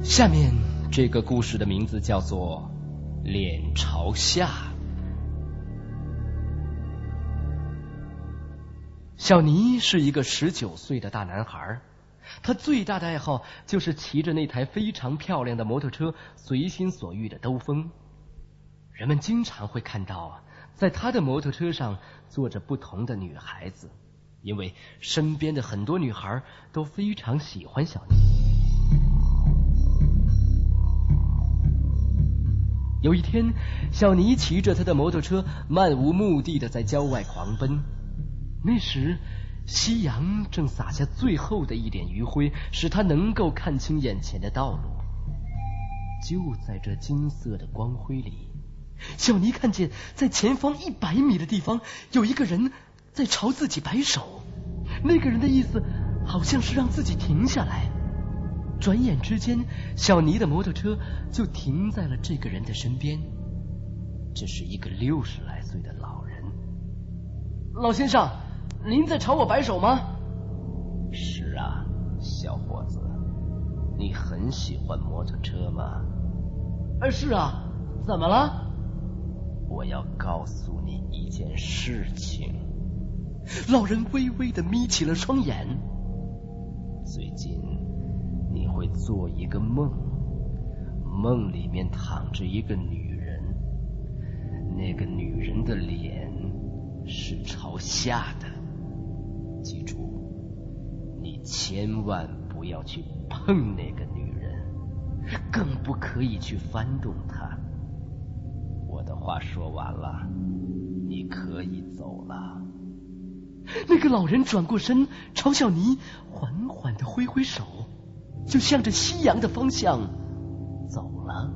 下面这个故事的名字叫做脸朝下。小尼是一个19岁的大男孩，他最大的爱好就是骑着那台非常漂亮的摩托车随心所欲的兜风。人们经常会看到在他的摩托车上坐着不同的女孩子，因为身边的很多女孩都非常喜欢小尼。有一天，小尼骑着他的摩托车漫无目的的在郊外狂奔。那时夕阳正洒下最后的一点余晖，使他能够看清眼前的道路。就在这金色的光辉里，小尼看见在前方100米的地方有一个人在朝自己摆手，那个人的意思好像是让自己停下来。转眼之间，小尼的摩托车就停在了这个人的身边。这是一个60来岁的老人。老先生，您在朝我摆手吗？是啊，小伙子，你很喜欢摩托车吗？是啊，怎么了？我要告诉你一件事情。老人微微地眯起了双眼。最近你会做一个梦，梦里面躺着一个女人，那个女人的脸是朝下的。记住，你千万不要去碰那个女人，更不可以去翻动她。我的话说完了，你可以走了。那个老人转过身，朝小尼缓缓地挥挥手，就向着夕阳的方向走了。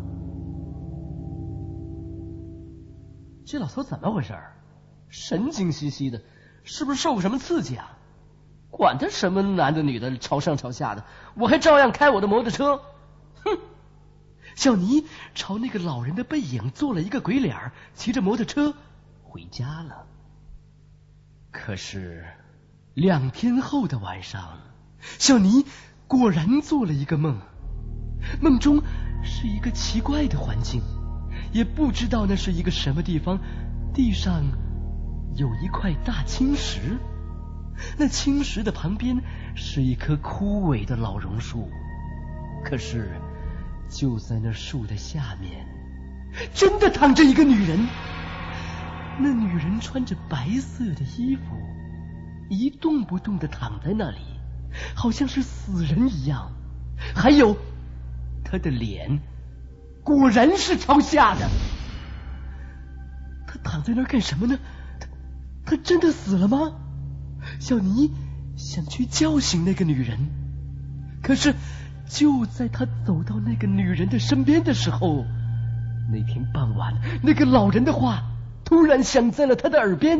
这老头怎么回事？神经兮兮的，是不是受过什么刺激啊？管他什么男的女的，朝上朝下的，我还照样开我的摩托车。哼！小尼朝那个老人的背影做了一个鬼脸，骑着摩托车回家了。可是2天后的晚上，小尼果然做了一个梦。梦中是一个奇怪的环境，也不知道那是一个什么地方。地上有一块大青石，那青石的旁边是一棵枯萎的老榕树。可是就在那树的下面，真的躺着一个女人。那女人穿着白色的衣服，一动不动地躺在那里，好像是死人一样。还有她的脸果然是朝下的。她躺在那儿干什么呢？她真的死了吗？小尼想去叫醒那个女人，可是就在他走到那个女人的身边的时候，那天傍晚那个老人的话突然响在了他的耳边。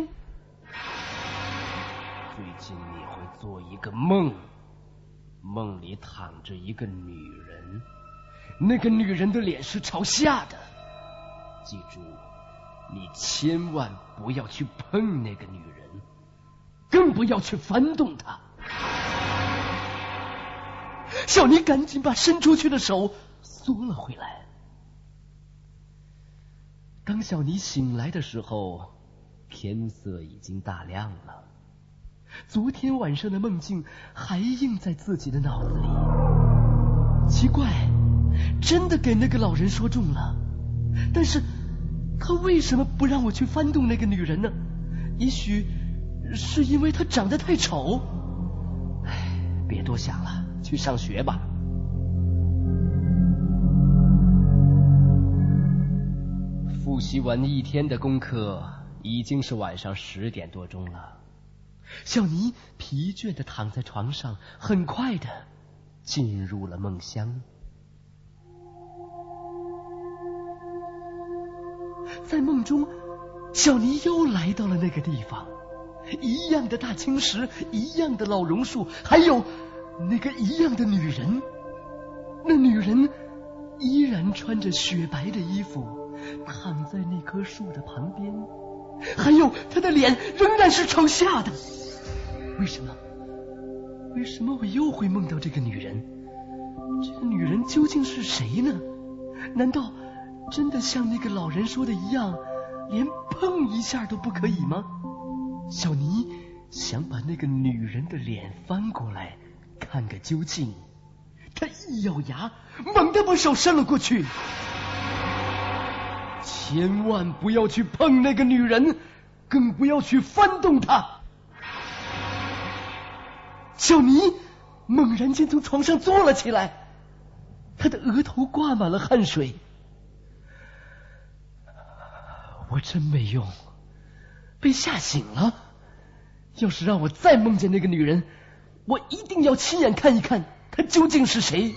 最近你会做一个梦，梦里躺着一个女人，那个女人的脸是朝下的。记住，你千万不要去碰那个女人，更不要去翻动她。小尼赶紧把伸出去的手缩了回来。当小尼醒来的时候，天色已经大亮了。昨天晚上的梦境还映在自己的脑子里。奇怪，真的给那个老人说中了。但是他为什么不让我去翻动那个女人呢？也许是因为她长得太丑。别多想了，去上学吧。复习完一天的功课，已经是晚上10点多钟了。小尼疲倦地躺在床上，很快地进入了梦乡。在梦中，小尼又来到了那个地方，一样的大青石，一样的老榕树，还有那个一样的女人。那女人依然穿着雪白的衣服，躺在那棵树的旁边，还有她的脸仍然是朝下的。为什么我又会梦到这个女人？ 这个女人究竟是谁呢？难道真的像那个老人说的一样，连碰一下都不可以吗？小尼想把那个女人的脸翻过来看个究竟，他一咬牙，猛地把手伸了过去。千万不要去碰那个女人，更不要去翻动她。小尼猛然间从床上坐了起来，他的额头挂满了汗水。我真没用，被吓醒了。要是让我再梦见那个女人，我一定要亲眼看一看她究竟是谁。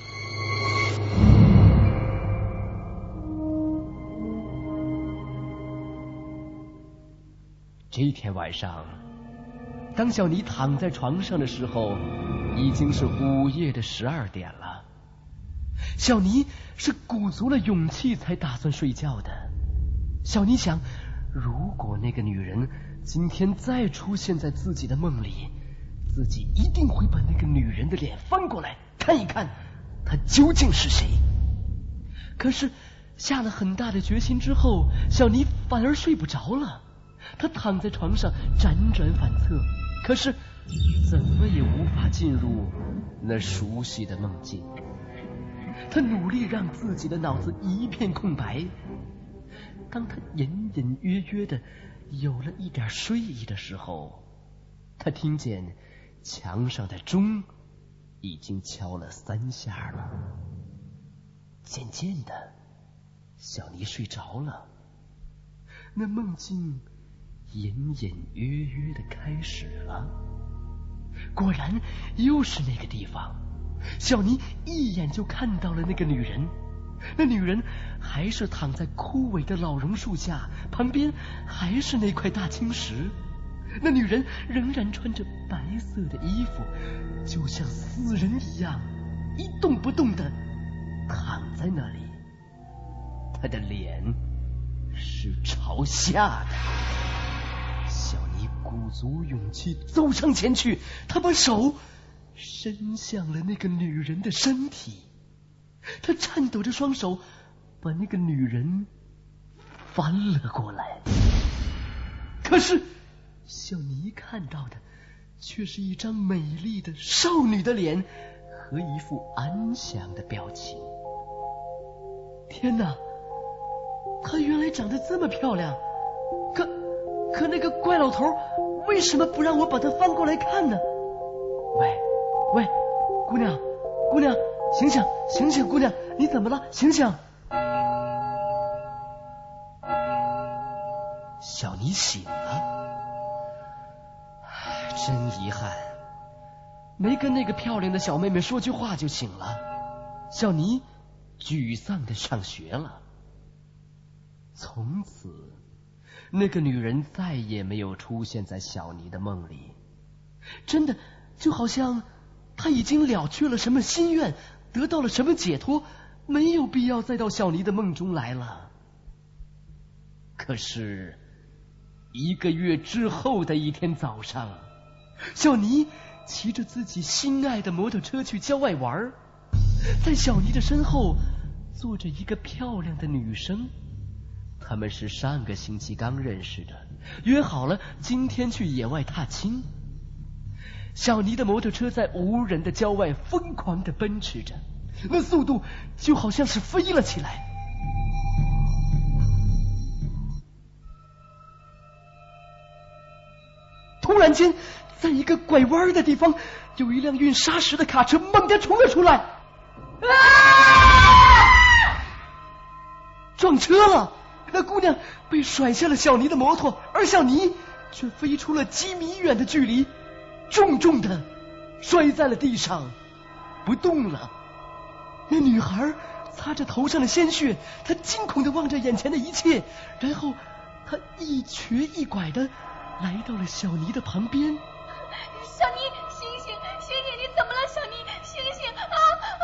这天晚上，当小尼躺在床上的时候，已经是午夜的12点了。小尼是鼓足了勇气才打算睡觉的。小尼想，如果那个女人今天再出现在自己的梦里，自己一定会把那个女人的脸翻过来看一看她究竟是谁。可是下了很大的决心之后，小尼反而睡不着了。他躺在床上辗转反侧，可是怎么也无法进入那熟悉的梦境。他努力让自己的脑子一片空白。当他隐隐约约的有了一点睡意的时候，他听见墙上的钟已经敲了3下了。渐渐的，小尼睡着了。那梦境隐隐约约的开始了。果然又是那个地方，小尼一眼就看到了那个女人。那女人还是躺在枯萎的老榕树下，旁边还是那块大青石。那女人仍然穿着白色的衣服，就像死人一样一动不动的躺在那里。她的脸是朝下的。小尼鼓足勇气走上前去，他把手伸向了那个女人的身体。他颤抖着双手把那个女人翻了过来。可是小尼看到的却是一张美丽的少女的脸和一副安详的表情。天哪，她原来长得这么漂亮，可那个怪老头为什么不让我把她翻过来看呢？喂，姑娘，醒醒，醒醒，姑娘，你怎么了？醒醒！小尼醒了，真遗憾，没跟那个漂亮的小妹妹说句话就醒了。小尼沮丧地上学了。从此，那个女人再也没有出现在小尼的梦里，真的就好像她已经了却了什么心愿，得到了什么解脱，没有必要再到小尼的梦中来了。可是1个月之后的一天早上，小尼骑着自己心爱的摩托车去郊外玩，在小尼的身后坐着一个漂亮的女生。他们是上个星期刚认识的，约好了今天去野外踏青。小尼的摩托车在无人的郊外疯狂地奔驰着，那速度就好像是飞了起来。突然间，在一个拐弯的地方，有一辆运砂石的卡车猛地冲了出来，撞车了！那姑娘被甩下了小尼的摩托，而小尼却飞出了几米远的距离，重重的摔在了地上，不动了。那女孩擦着头上的鲜血，她惊恐地望着眼前的一切，然后她一瘸一拐地来到了小尼的旁边。 小尼，醒醒，醒醒，你怎么了？小尼，醒醒啊！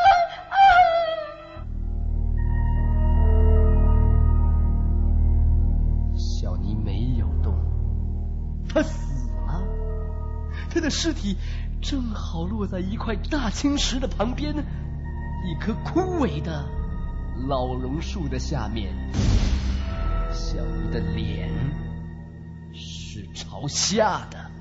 小尼没有动，他死了。他的尸体正好落在一块大青石的旁边。 一棵枯萎的老榕树的下面，小尼的脸是朝下的。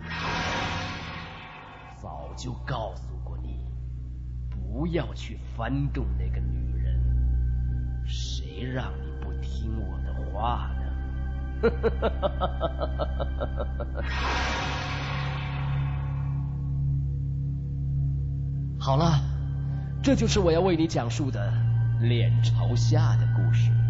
早就告诉过你，不要去翻动那个女人，谁让你不听我的话呢？好了，这就是我要为你讲述的脸朝下的故事。